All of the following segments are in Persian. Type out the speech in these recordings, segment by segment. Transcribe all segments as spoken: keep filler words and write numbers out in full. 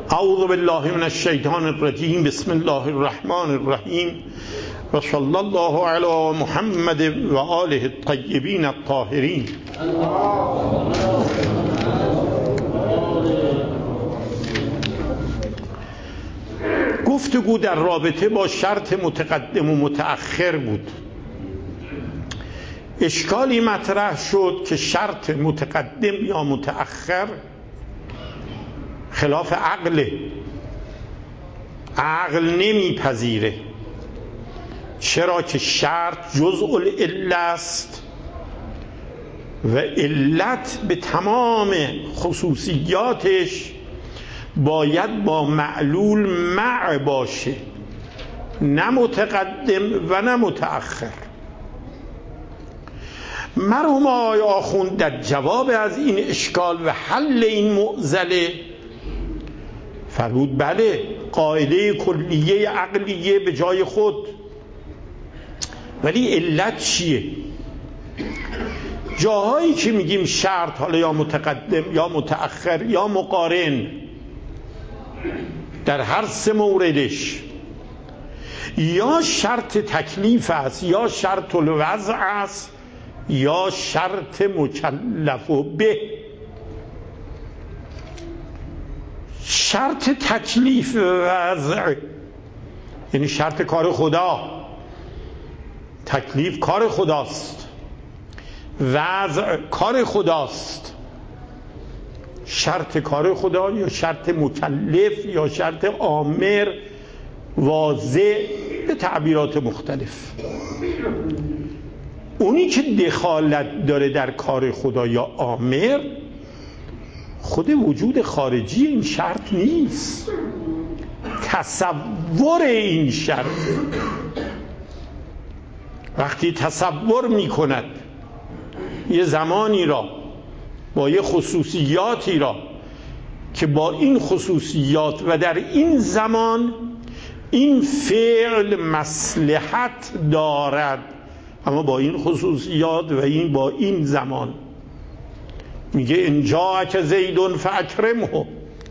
اعوذ بالله من الشیطان الرجیم. بسم الله الرحمن الرحیم و صلی الله علی محمد و آله الطیبین الطاهرین. گفتگو در رابطه با شرط متقدم و متأخر بود. اشکالی مطرح شد که شرط متقدم یا متأخر خلاف عقله، عقل نمیپذیره. چرا که شرط جزء العله است و علت به تمام خصوصیاتش باید با معلول مع باشه، نه متقدم و نه متأخر. مرحوم آقای آخوند در جواب از این اشکال و حل این معضله فرمود بله، قاعده کلیه عقلیه به جای خود، ولی علت چیه؟ جاهایی که میگیم شرط، حالا یا متقدم یا متأخر یا مقارن، در هر سه موردش یا شرط تکلیف است یا شرط الوضع است یا شرط مکلف و به. شرط تکلیف وضع یعنی شرط کار خدا، تکلیف کار خداست، وضع کار خداست. شرط کار خدا یا شرط مکلف یا شرط آمر واضح به تعبیرات مختلف. اونی که دخالت داره در کار خدا یا آمر خود وجود خارجی این شرط نیست، تصور این شرط. وقتی تصور می کند یه زمانی را با یه خصوصیاتی را که با این خصوصیات و در این زمان این فعل مصلحت دارد، اما با این خصوصیات و این با این زمان، میگه ان جاءک زید فاکرمه،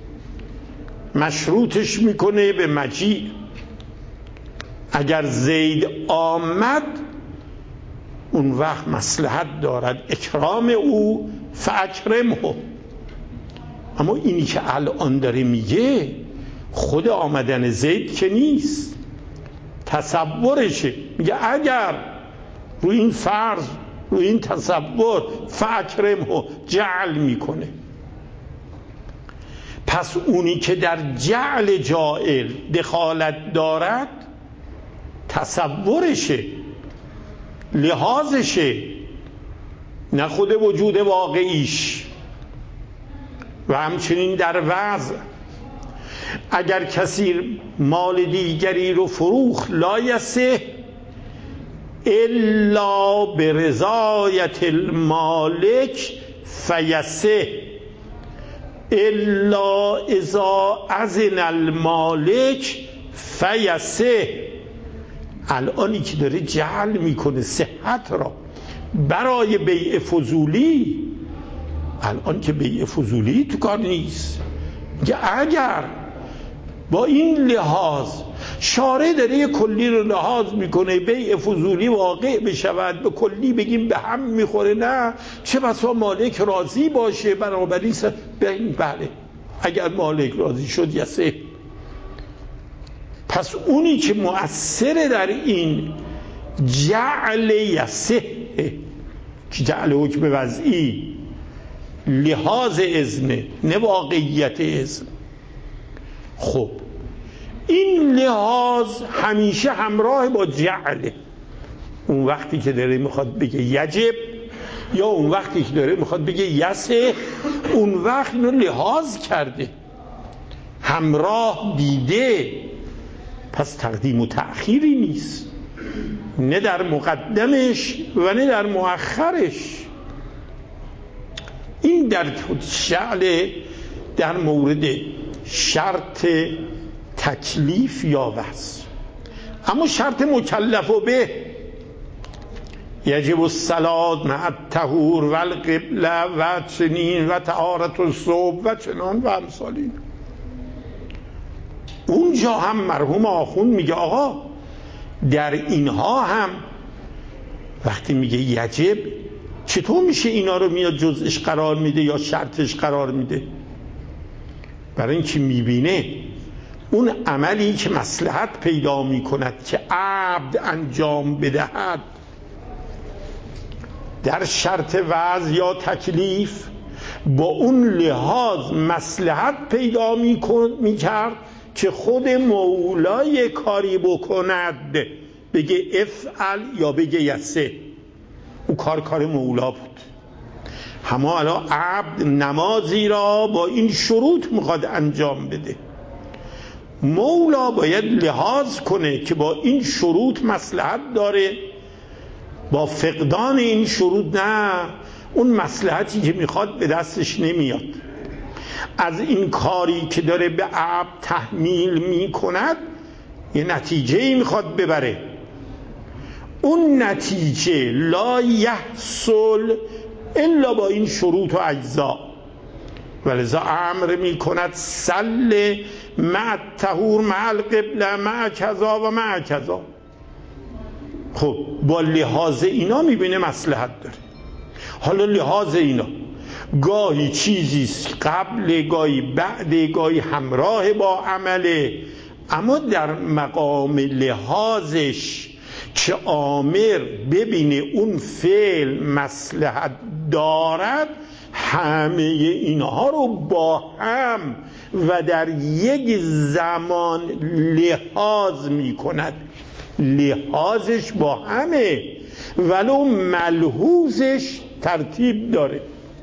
مشروطش میکنه به مجیء. اگر زید آمد اون وقت مصلحت دارد اکرام او، فاکرمه. اما اینی که الان داره میگه خود آمدن زید که نیست، تصورشه. میگه اگر روی این فرض، روی این تصور، فاکرمه جعل میکنه. پس اونی که در جعل جاعل دخالت دارد تصورشه، لحاظشه، نه خود وجود واقعیش. و همچنین در وضع اگر کسی مال دیگری رو فروخت لا یصح الا برضایت المالک فیصح الا اذا اذن المالک فیصح. الانی که داره جعل میکنه صحت را برای بیع فضولی، الان که بیع فضولی تو کار نیست. اگر با این لحاظ شارع داره یه کلی رو لحاظ میکنه بیع فضولی واقع بشود، به کلی بگیم به هم میخوره، نه چه بسا مالک راضی باشه، بنابراین بله اگر مالک راضی شد یسه. پس اونی که مؤثر در این جعل یسه که جعل حکم وضعی لحاظ اذن نه واقعیت اذن. خب این لحاظ همیشه همراه با جعله. اون وقتی که داره میخواد بگه یجب یا اون وقتی که داره میخواد بگه یسه، اون وقت اینو لحاظ کرده، همراه دیده. پس تقدیم و تأخیری نیست، نه در مقدمش و نه در مؤخرش. این در شعل در مورد شرط تکلیف یا وضع. اما شرط مکلف و به یجب الصلاة مع الطهور و القبله و چنین و طهارت الصبح و چنان و امثال این. اونجا هم مرحوم آخوند میگه آقا در اینها هم وقتی میگه یجب، چطور میشه اینا رو میاد جزءش قرار میده یا شرطش قرار میده؟ برای اینکه میبینه اون عملی که مصلحت پیدا میکند که عبد انجام بدهد در شرط وضع یا تکلیف با اون لحاظ مصلحت پیدا میکرد که خود مولای کاری بکند، بگه افعل یا بگه یسه، اون کار کار مولا بود. همه الان عبد نمازی را با این شروط میخواد انجام بده، مولا باید لحاظ کنه که با این شروط مصلحت داره، با فقدان این شروط نه، اون مصلحتی که میخواد به دستش نمیاد. از این کاری که داره به عبد تحمیل میکند یه نتیجه میخواد ببره، اون نتیجه لا یحصل الا با این شروط و اجزا، ولذا امر میکند صل مع الطهور مع القبله مع کذا و مع کذا. خب با لحاظ اینا میبینه مصلحت داره. حالا لحاظ اینا گاهی چیزیست قبل، گاهی بعد، گاهی همراه با عمله، اما در مقام لحاظش که آمر ببینه اون فعل مصلحت دارد، همه اینها رو با هم و در یک زمان لحاظ می کند. لحاظش با همه ولو ملحوظش ترتیب داره.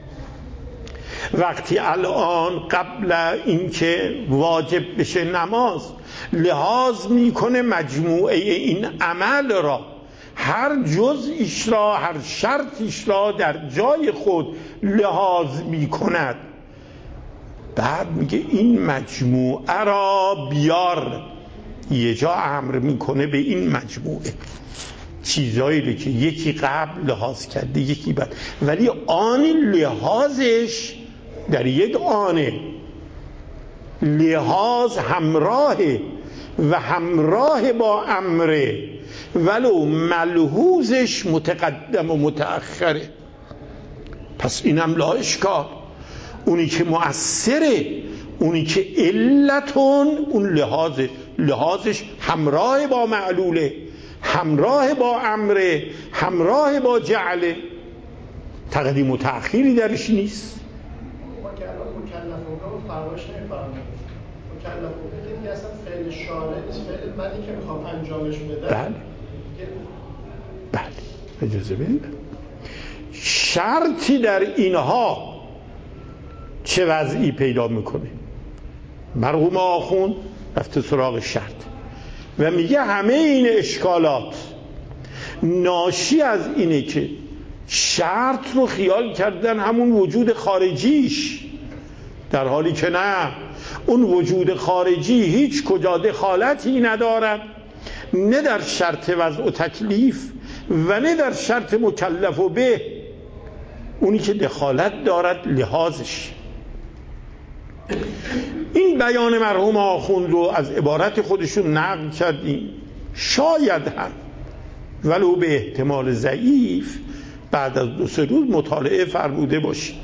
وقتی الان قبل اینکه واجب بشه نماز لحاظ میکنه مجموعه این عمل را، هر جزئیش را، هر شرطیش را در جای خود لحاظ میکند، بعد میگه این مجموعه را بیار، یه جا امر میکنه به این مجموعه چیزایی رو که یکی قبل لحاظ کرده یکی بعد، ولی آن لحاظش در یک آنه، لحاظ همراهه و همراه با امره، ولو ملحوظش متقدم و متأخره. پس اینم لا اشکال، اونی که مؤثره، اونی که علتون، اون لحاظه، لحاظش همراه با معلوله، همراه با امره، همراه با جعله، تقدیم و تأخیری درش نیست. ما که الان مکلفون رو فرمایش نمی‌فرمایید، مکلفون که دیگه اصلا فعل شارع نیست، فعل منی که میخوام انجامش بدم. بله بله اجازه بدید. شرطی در اینها چه وضعی پیدا میکنه؟ مرحوم آخوند رفته سراغ شرط و میگه همه این اشکالات ناشی از اینه که شرط رو خیال کردن همون وجود خارجیش، در حالی که نه، اون وجود خارجی هیچ کجا دخالتی ندارد، نه در شرط وضع و تکلیف و نه در شرط مکلف و به. اونی که دخالت دارد لحاظش. این بیان مرحوم آخوند رو از عبارت خودشون نقل کردیم، شاید هم ولو به احتمال ضعیف بعد از دو سه روز مطالعه فرموده باشید.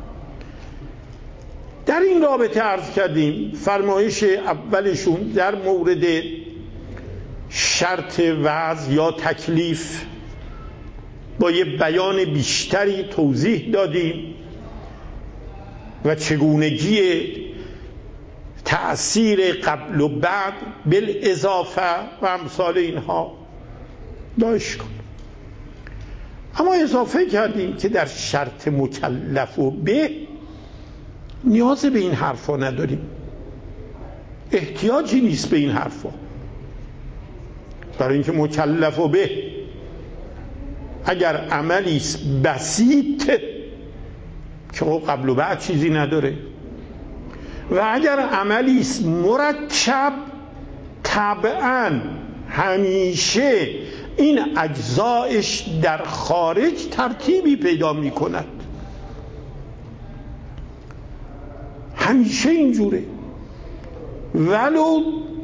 در این رابطه عرض کردیم فرمایش اولشون در مورد شرط وضع یا تکلیف با یه بیان بیشتری توضیح دادیم و چگونگی تأثیر قبل و بعد بالاضافه و امثال اینها داشت کن. اما اضافه کردیم که در شرط مکلف و به نیاز به این حرفا نداریم، احتیاجی نیست به این حرفا، برای اینکه مکلف و به اگر عملی بسیط که قبل و بعد چیزی نداره و اگر عملی مرکب طبعاً همیشه این اجزایش در خارج ترتیبی پیدا می کند، همیشه اینجوره، ولو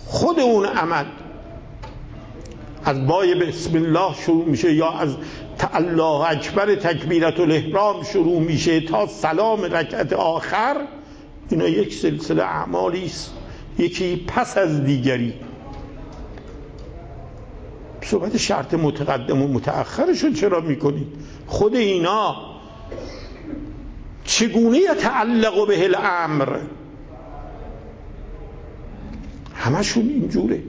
خود اون عمل از بای بسم الله شروع میشه یا از الله اکبر تکبیرت الاحرام شروع میشه تا سلام رکعت آخر، اینا یک سلسله اعمالی است، یکی پس از دیگری. صحبت شرط متقدم و متأخرشون چرا میکنید؟ خود اینا چگونه یتعلق به الامر، همشون اینجوره.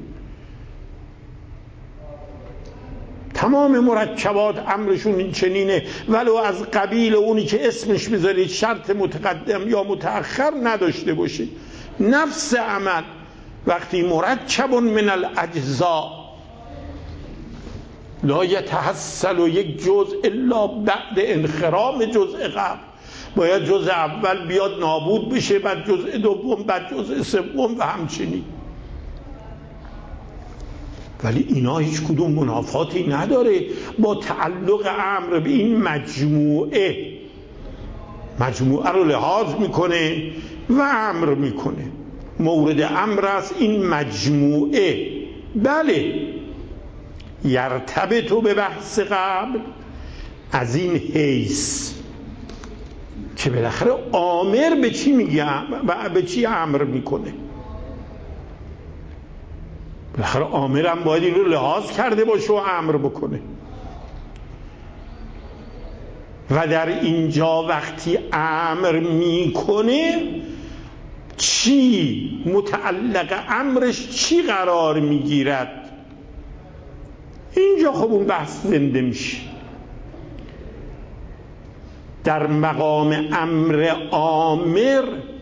تمام مرکبات امرشون این چنینه، ولو از قبیل اونی که اسمش بذارید شرط متقدم یا متأخر نداشته باشید. نفس عمل وقتی مرکب من الاجزاء لا یتحصل یک جزء الا بعد انخرام جزء قبل، باید جزء اول بیاد نابود بشه، بعد جزء دوم، بعد جزء سوم و همچنین. ولی اینا هیچ کدوم منافاتی نداره با تعلق امر به این مجموعه. مجموعه رو لحاظ میکنه و امر میکنه. مورد امر است این مجموعه. بله یرتبط به بحث قبل از این حیث که بالاخره آمر به چی میگه و به چی امر میکنه. بالاخره آمرم باید این رو لحاظ کرده باشه و امر بکنه. و در اینجا وقتی امر میکنه چی متعلق امرش چی قرار میگیرد؟ اینجا خب اون بحث زنده میشه. در مقام امر آمر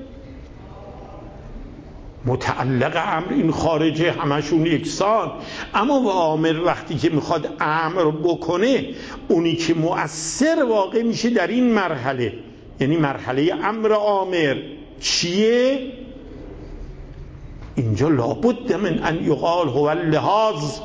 متعلق امر این خارجه همشون یکسان، اما و آمر وقتی که میخواد امر بکنه اونی که مؤثر واقع میشه در این مرحله، یعنی مرحله امر آمر چیه؟ اینجا لابد من ان یقال هو اللحاظ.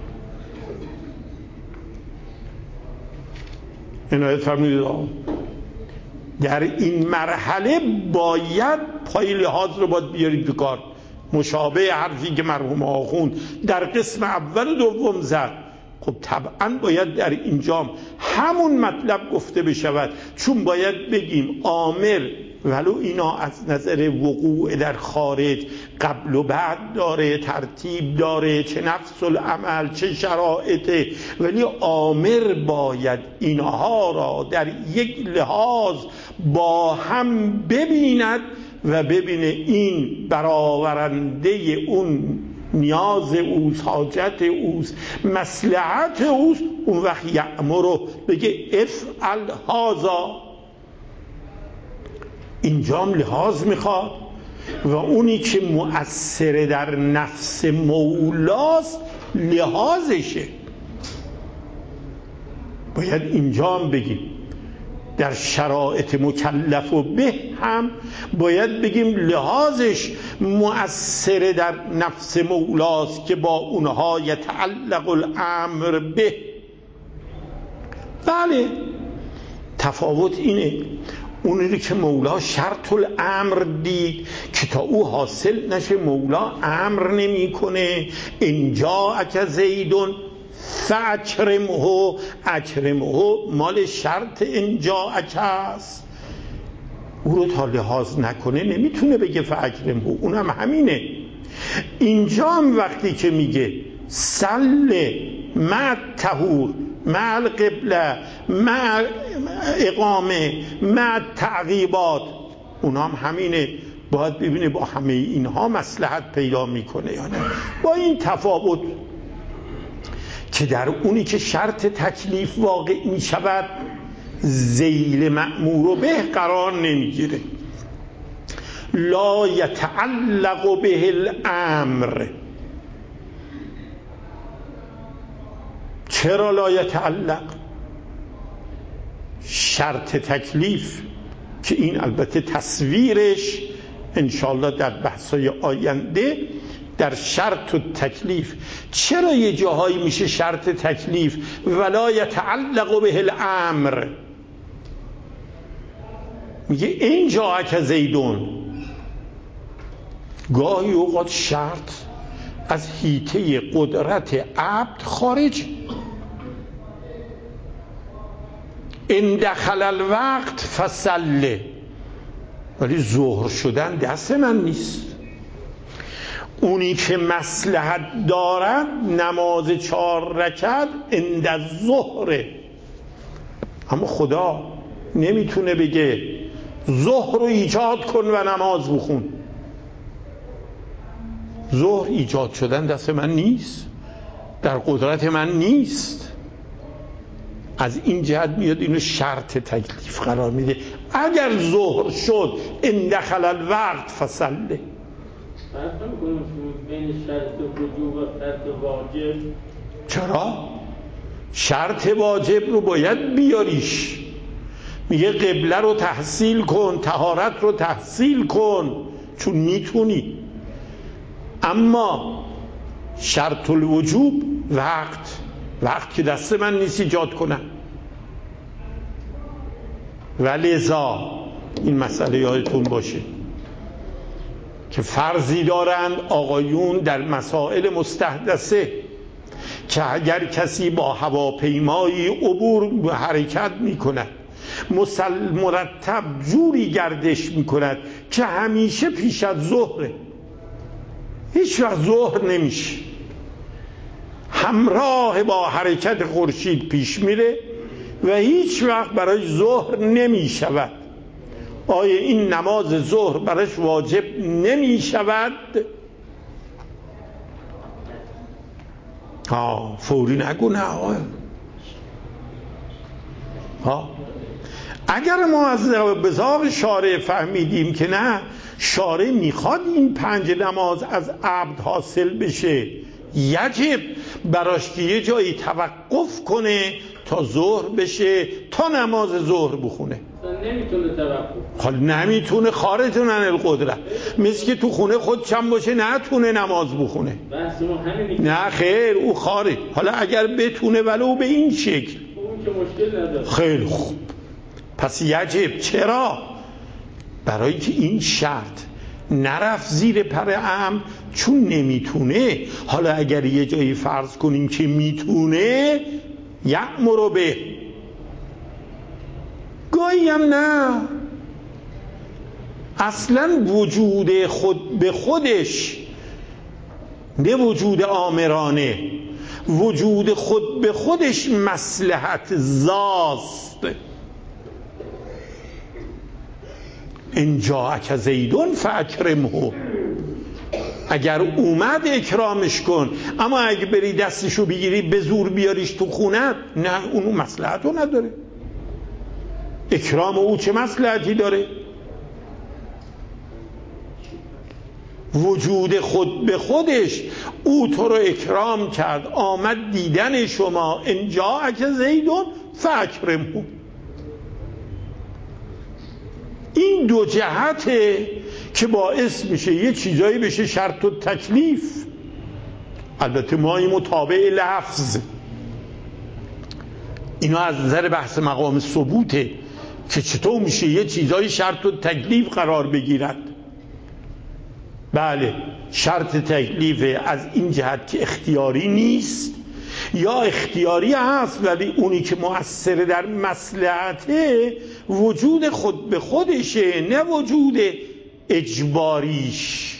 عنایت فرمودید در این مرحله باید پای لحاظ رو باید بیارید بکار، مشابه حرفی که مرحوم آخوند در قسم اول و دوم زد. خب طبعا باید در اینجا همون مطلب گفته بشود، چون باید بگیم آمر ولو اینا از نظر وقوع در خارج قبل و بعد داره، ترتیب داره، چه نفس العمل چه شرایطه، ولی آمر باید اینها را در یک لحاظ با هم ببیند و ببینه این برآورنده اون نیاز اوست، حاجت اوست، مصلحت اوست. اون وقت یأمر رو بگه افعل هذا. اینجام لحاظ میخواد و اونی که مؤثر در نفس مولاست لحاظشه. باید اینجام بگیم در شرایط مکلف و به هم باید بگیم لحاظش مؤثر در نفس مولاست که با اونها یتعلق الامر به. بله تفاوت اینه، اونی که مولا شرط الامر دید که تا او حاصل نشه مولا امر نمی کنه. اینجا اک زیدون فاکرمه، اکرمه مال شرط اینجا اک است، او رو تا لحاظ نکنه نمیتونه بگه فاکرمه. اونم همینه. اینجا هم وقتی که میگه سل مع طهور مع القبله مع اقامه مع تعقیبات، اونام همینه. باید ببینه با همه اینها مصلحت پیدا میکنه یا نه. با این تفاوت که در اونی که شرط تکلیف واقع میشود ذیل مأمور به قرار نمیگیره. لا یتعلق به الامر. چرا لا یتعلق؟ شرط تکلیف که این البته تصویرش انشاءالله در بحثای آینده در شرط و تکلیف، چرا یه جاهایی میشه شرط تکلیف ولا یتعلق به الامر؟ میگه این جا که زیدون، گاهی اوقات شرط از حیطه قدرت عبد خارج. ان دخل الوقت فصله، ولی ظهر شدن دست من نیست. اونی که مصلحت دارد نماز چهار رکعت عند الظهره، اما خدا نمیتونه بگه ظهر رو ایجاد کن و نماز بخون. ظهر ایجاد شدن دست من نیست، در قدرت من نیست. از این جهت میاد اینو شرط تکلیف قرار میده. اگر ظهر شد ان دخل الوقت فصله. فرق نمی‌کنه بین شرط وجوب و شرط واجب؟ چرا؟ شرط واجب رو باید بیاریش. میگه قبله رو تحصیل کن، طهارت رو تحصیل کن، چون میتونی. اما شرط الوجوب وقت وقت که دست من نیست ایجاد کنم. ولذا این مسئله یادتون باشه که فرضی دارند آقایون در مسائل مستحدثه که اگر کسی با هواپیمایی عبور حرکت میکند، مرتب جوری گردش میکند که همیشه پیش از ظهره، هیچ وقت ظهر نمیشه، همراه با حرکت خورشید پیش میره و هیچ وقت برای ظهر نمیشود، آیا این نماز ظهر برایش واجب نمیشود؟ ها فوری نگو نه آقا. ها اگر ما از بزاق شارع فهمیدیم که نه، شارع میخواد این پنج نماز از عبد حاصل بشه، یجب براش که یه جایی توقف کنه تا ظهر بشه، تا نماز ظهر بخونه. نمیتونه توقف، خب نمیتونه، خارج عن القدرت. مثل که تو خونه خود چم باشه نتونه نماز بخونه. بحث ما همینه. نه خیر، او خارج. حالا اگر بتونه ولو به این شکل، اون که مشکل نداره. خیلی خوب. پس یجب. چرا؟ برای که این شرط نرفت زیر پر امر، چون نمیتونه. حالا اگر یه جایی فرض کنیم که میتونه، یأمر به، گاهی هم نه، اصلا وجود خود به خودش، نه وجود آمرانه، وجود خود به خودش مصلحت زاست. ان جاءک زیدون فاکرمه، اگر اومد اکرامش کن، اما اگه بری دستشو بگیری به زور بیاریش تو خونت، نه، اونو مصلحتو نداره. اکرام او چه مصلحتی داره؟ وجود خود به خودش، او تو رو اکرام کرد، آمد دیدن شما، ان جاءک زیدون فاکرمه. این دو جهته که باعث میشه یه چیزایی بشه شرط و تکلیف. البته ما این متابع لفظ، اینا از نظر بحث مقام ثبوته که چطور میشه یه چیزایی شرط و تکلیف قرار بگیرد. بله، شرط تکلیف از این جهت که اختیاری نیست، یا اختیاری هست ولی اونی که مؤثر در مصلحته وجود خود به خودشه، نه وجود اجباریش.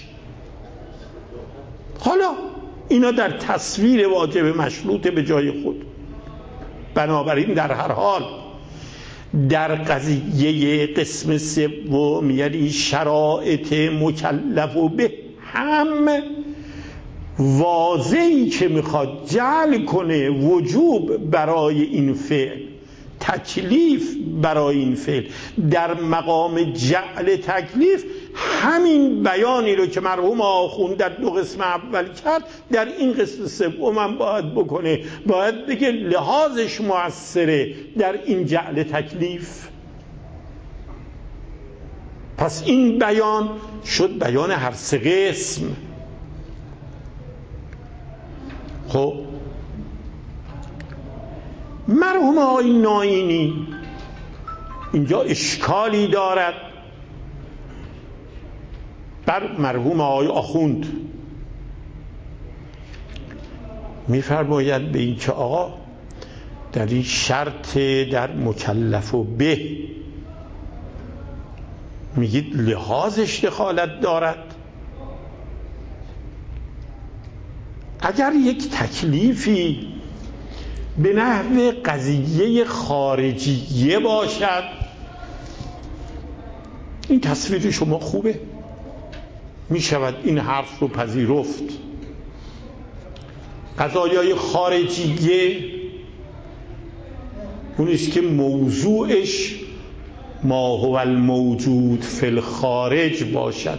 حالا اینا در تصویر واجب مشروط به جای خود. بنابراین در هر حال در قضیه قسم سوم، یعنی شرایط مکلف و به، هم واضحی که میخواد جعل کنه وجوب برای این فعل، تکلیف برای این فعل، در مقام جعل تکلیف همین بیانی رو که مرحوم آخوند در دو قسم اول کرد در این قسم سوم هم باید بکنه. باید بگه لحاظش مؤثره در این جعل تکلیف. پس این بیان شد بیان هر سه قسم. خب مرحوم آقای ناینی اینجا اشکالی دارد بر مرحوم آقای آخوند. میفرماید به این که آقا در این شرط در مکلف و به میگید لحاظش دخالت دارد. اگر یک تکلیفی به نحو قضیه خارجیه باشد، این تصویر شما خوبه، می شود این حرف رو پذیرفت. قضایای خارجیه اونیست که موضوعش ما هو الموجود فی الخارج باشد،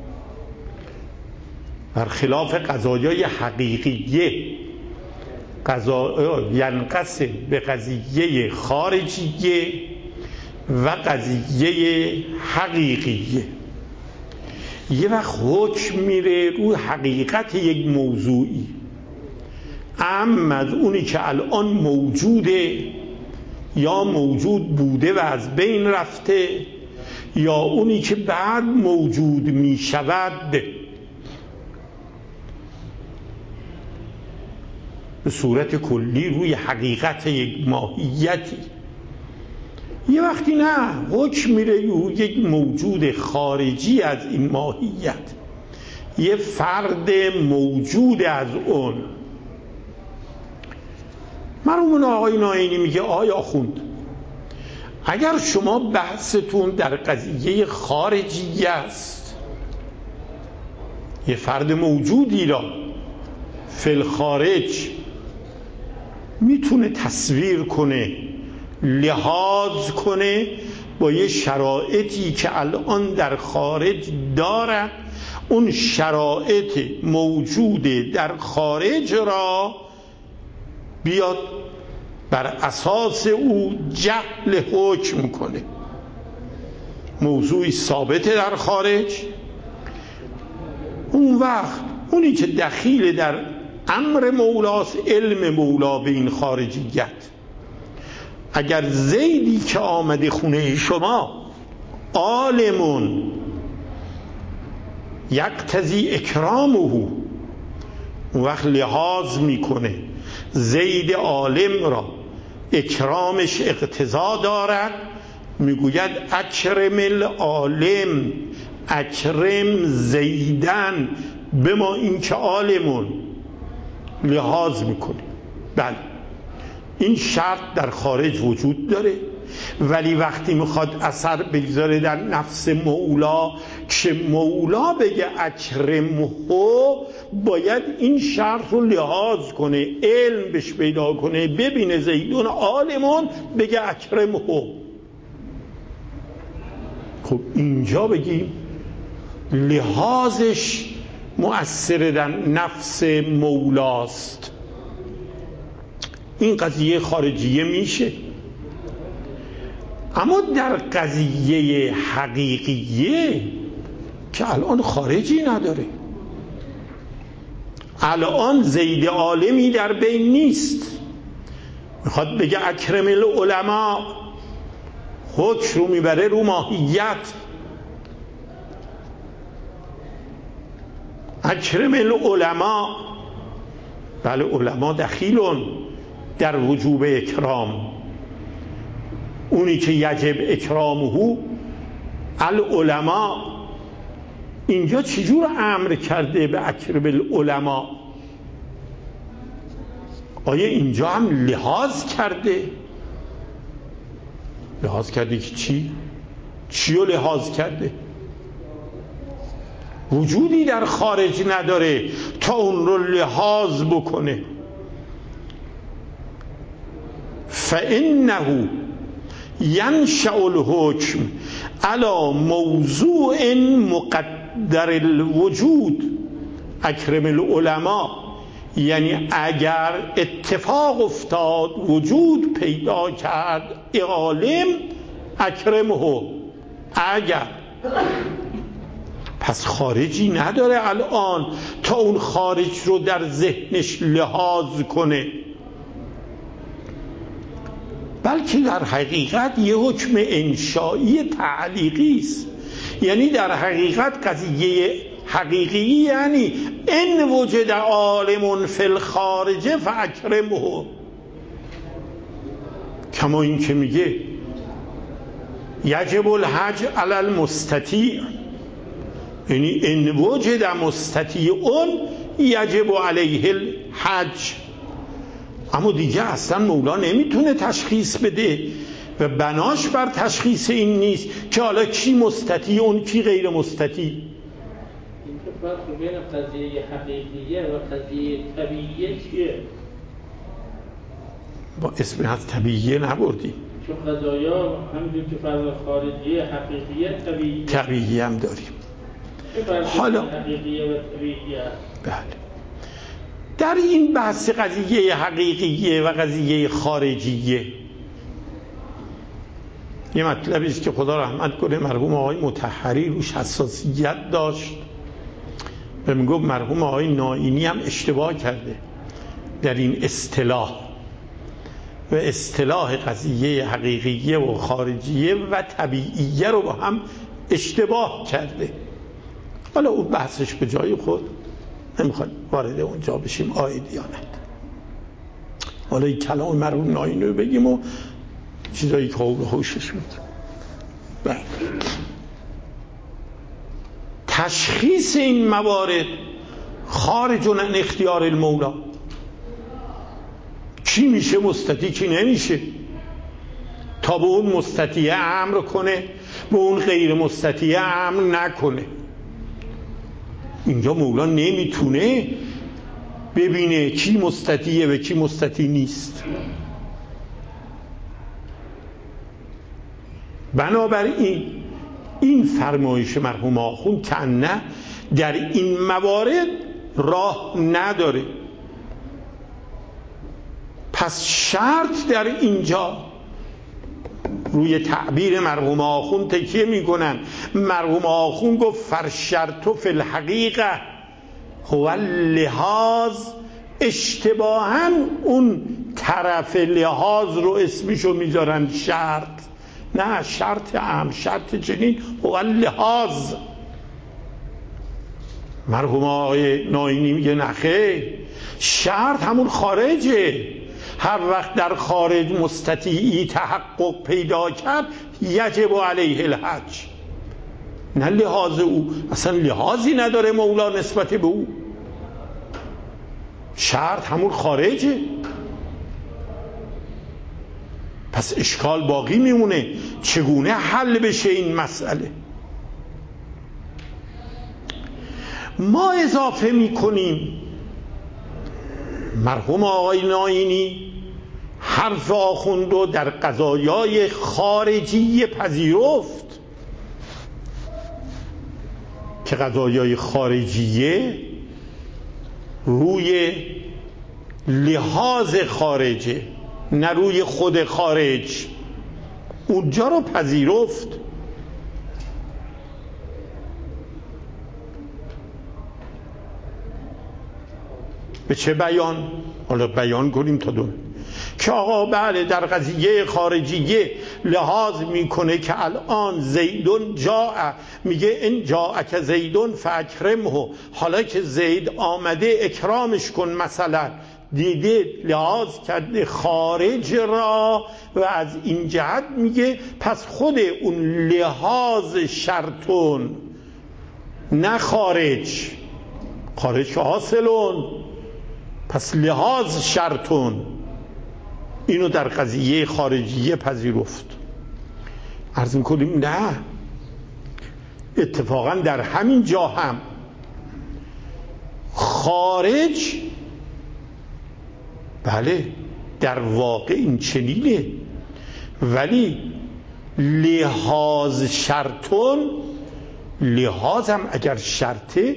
برخلاف قضایای حقیقیه قضا ینقسم به قضیه خارجیه و قضیه حقیقیه. یه وقت حکم میره رو حقیقت یک موضوعی، اما از اونی که الان موجوده یا موجود بوده و از بین رفته یا اونی که بعد موجود میشود، به صورت کلی روی حقیقت یک ماهیتی. یه وقتی نه، حکم میره یک موجود خارجی از این ماهیت، یه فرد موجود از اون. مرحوم آقای ناینی میگه آیا آخوند، اگر شما بحثتون در قضیه خارجی است، یه فرد موجودی را فی الخارج میتونه تصویر کنه، لحاظ کنه با یه شرایطی که الان در خارج دارد، اون شرایط موجود در خارج را بیاد بر اساس او جعل حکم کنه. موضوعی ثابته در خارج، اون وقت اونی که دخیل در امر مولاست، علم مولا به این خارجیت. اگر زیدی که آمده خونه شما عالمون یقتضی اکرامه، اون وقت لحاظ میکنه زید عالم را اکرامش اقتضا دارد، میگوید اکرم العالم، اکرم زیدن، به ما این که عالمون لحاظ میکنه. بله این شرط در خارج وجود داره، ولی وقتی میخواد اثر بگذاره در نفس مولا که مولا بگه اکرمه، باید این شرط رو لحاظ کنه، علم بهش پیدا کنه، ببینه زیدون عالمون بگه اکرمه. خب اینجا بگیم لحاظش مؤثر در نفس مولاست، این قضیه خارجیه میشه. اما در قضیه حقیقیه که الان خارجی نداره، الان زید عالمی در بین نیست، میخواد بگه اکرم العلماء، حکم رو میبره رو ماهیت. اکرم العلماء، بله علما دخیلون در وجوب اکرام، اونی که یجب اکرامه العلماء. اینجا چجور امر کرده به اکرم العلماء؟ آیا اینجا هم لحاظ کرده؟ لحاظ کرده که چی؟ چی رو لحاظ کرده؟ وجودی در خارج نداره تا اون رو لحاظ بکنه. فإنه ینشأ الحکم علی موضوع مقدر الوجود اکرم العلماء، یعنی اگر اتفاق افتاد وجود پیدا کرد عالم، اکرمه، اگر پس خارجی نداره الان تا اون خارج رو در ذهنش لحاظ کنه، بلکه در حقیقت یه حکم انشایی تعلیقی است. یعنی در حقیقت قضیه حقیقی یعنی ان وجد عالم فی الخارج فاکرمه، کما این که میگه یجب الحج علی المستطیع، یعنی ان وجد مستطیع یجب علیه الحج. اما دیگه اصلا مولا نمیتونه تشخیص بده و بناش بر تشخیص این نیست که حالا کی مستطیع اون کی غیر مستطیع. این که فرق بین قضیه حقیقیه و قضیه طبیعیه چیه؟ با اسم از طبیعیه نبردیم، چون قضایا همینجور که فرق خارجیه حقیقیه طبیعیه طبیعی هم داریم. حالا حقیقیه و طبیعیه است. بله. در این بحث قضیه حقیقیه و قضیه خارجیه یه مطلبی است که خدا رحمت کنه مرحوم آقای مطهری روش حساسیت داشت و میگفت مرحوم آقای نائینی هم اشتباه کرده در این اصطلاح و اصطلاح قضیه حقیقیه و خارجیه و طبیعیه رو با هم اشتباه کرده. حالا اون بحثش به جای خود، نمیخوایم وارد اونجا بشیم آی دیانت. حالا این کلام مرحوم نائینی رو بگیم و چیزایی که حول حوشش میگیم. تشخیص این موارد خارج عن اختیار المولا، چی میشه مستطیع چی نمیشه، تا به اون مستطیع امر کنه به اون غیر مستطیع امر نکنه. اینجا مولا نمیتونه ببینه کی مستطیعه و کی مستطیع نیست. بنابراین این فرمایش مرحوم آخوند که نه در این موارد راه نداره. پس شرط در اینجا روی تعبیر مرحوم آخوند تکیه میکنن. مرحوم آخوند گفت فرشرط فی الحقیقه هو لحاظ، اشتباهاً اون طرف لحاظ رو اسمشو میذارن شرط. نه، شرط هم شرط چنین هو لحاظ. مرحوم آقای نائینی میگه نخیر، شرط همون خارجه. هر وقت در خارج مستطیعی تحقق پیدا کرد یجب علیه الحج، نه لحاظ او، اصلا لحاظی نداره مولا نسبت به او. شرط همون خارجه. پس اشکال باقی میمونه چگونه حل بشه این مسئله. ما اضافه میکنیم مرحوم آقای نائینی حرف آخوند رو در قضایای خارجی پذیرفت که قضایای خارجیه روی لحاظ خارجه نه روی خود خارج. اونجا رو پذیرفت. به چه بیان؟ حالا بیان کنیم تا دون که آقا بله در قضیه خارجیه لحاظ میکنه که الان زیدون جاء، میگه ان جاءک زیدون فاکرمه، حالا که زید آمده اکرامش کن. مثلا دیده لحاظ کرده خارج را و از این جهت میگه پس خود اون لحاظ شرطون نه خارج. خارج که حاصلون، پس لحاظ شرطون. اینو در قضیه خارجیه پذیرفت. عرض میکنیم نه، اتفاقا در همین جا هم خارج بله در واقع این چنینه، ولی لحاظ شرطون، لحاظ هم اگر شرطه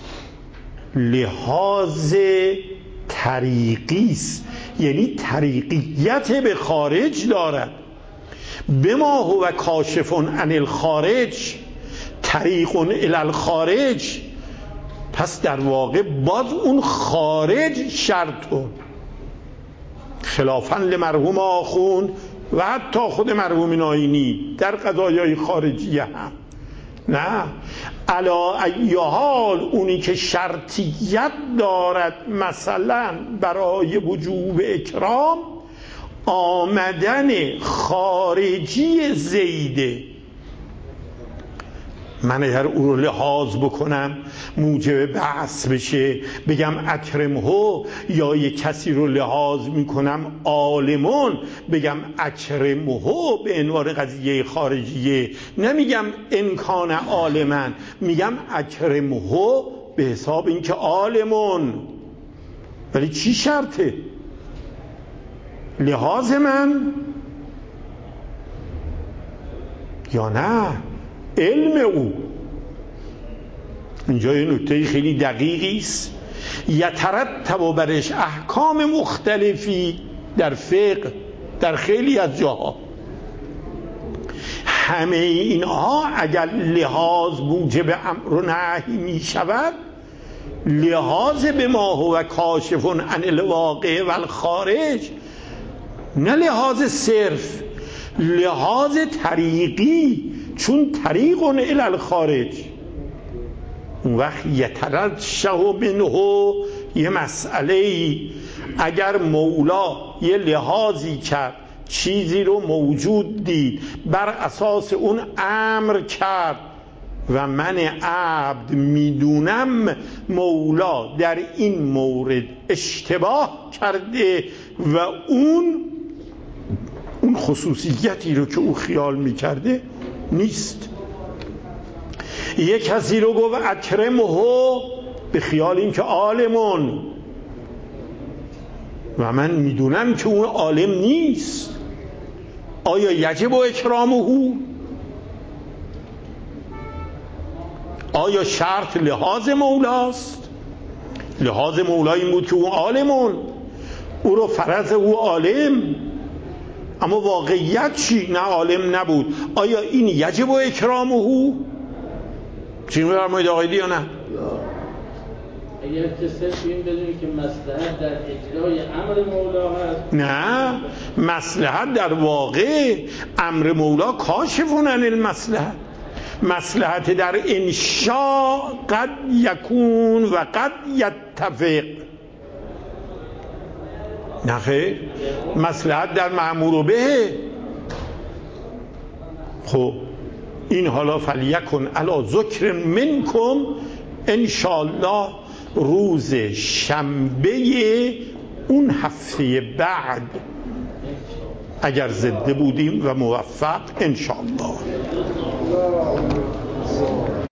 لحاظ طریقی است، یعنی طریقیت به خارج دارد. بما هو کاشف عن الخارج طریق الی الخارج، پس در واقع باز اون خارج شرطون، خلافاً لمرحوم آخوند و حتی خود مرحوم نائینی در قضایای خارجی هم نه، علا ای حال اونی که شرطیت دارد مثلا برای وجوب اکرام آمدن خارجی زیده. من اگر او رو لحاظ بکنم موجب بحث بشه، بگم اکرمهو، یا یک کسی رو لحاظ میکنم عالمون بگم اکرمهو به عنوان قضیه خارجیه، نمیگم امکان عالمن، میگم اکرمهو به حساب اینکه عالمون. ولی چی شرطه؟ لحاظ من یا نه علم او؟ اینجا یه نکته خیلی دقیقی است. یترتب برش احکام مختلفی در فقه در خیلی از جاها. همه اینها اگر لحاظ موجب امر و نهی می شود، لحاظ به ما هو کاشف عن الواقع و الخارج، نه لحاظ صرف، لحاظ طریقی، چون طریق الی الخارج. اون وقت یترشح منه یه مسئله، اگر مولا یه لحاظی کرد، چیزی رو موجود دید، بر اساس اون امر کرد و من عبد میدونم مولا در این مورد اشتباه کرده و اون اون خصوصیتی رو که او خیال میکرده نیست. یک کسی رو گفت اکرمهو به خیال این که عالمون و من میدونم که اون عالم نیست، آیا یجب اکرامهو؟ آیا شرط لحاظ مولاست؟ لحاظ مولا این بود که اون عالمون، او رو فرض او عالم، اما واقعیت چی؟ نه عالم نبود. آیا این یجب اکرامهو؟ چی می‌فرمایید آقای دیانه؟ اگر که صرف این بدونی که مصلحت در اجرای امر مولا هست، نه، مصلحت در واقع امر مولا کاشف عن المصلحت. مصلحت در انشاء قد یکون و قد یتفق، نه خیر، مصلحت در مأمور به. خب این حالا فلیکن علی ذکر منکم انشاءالله روز شنبه اون هفته بعد اگر زنده بودیم و موفق انشاءالله.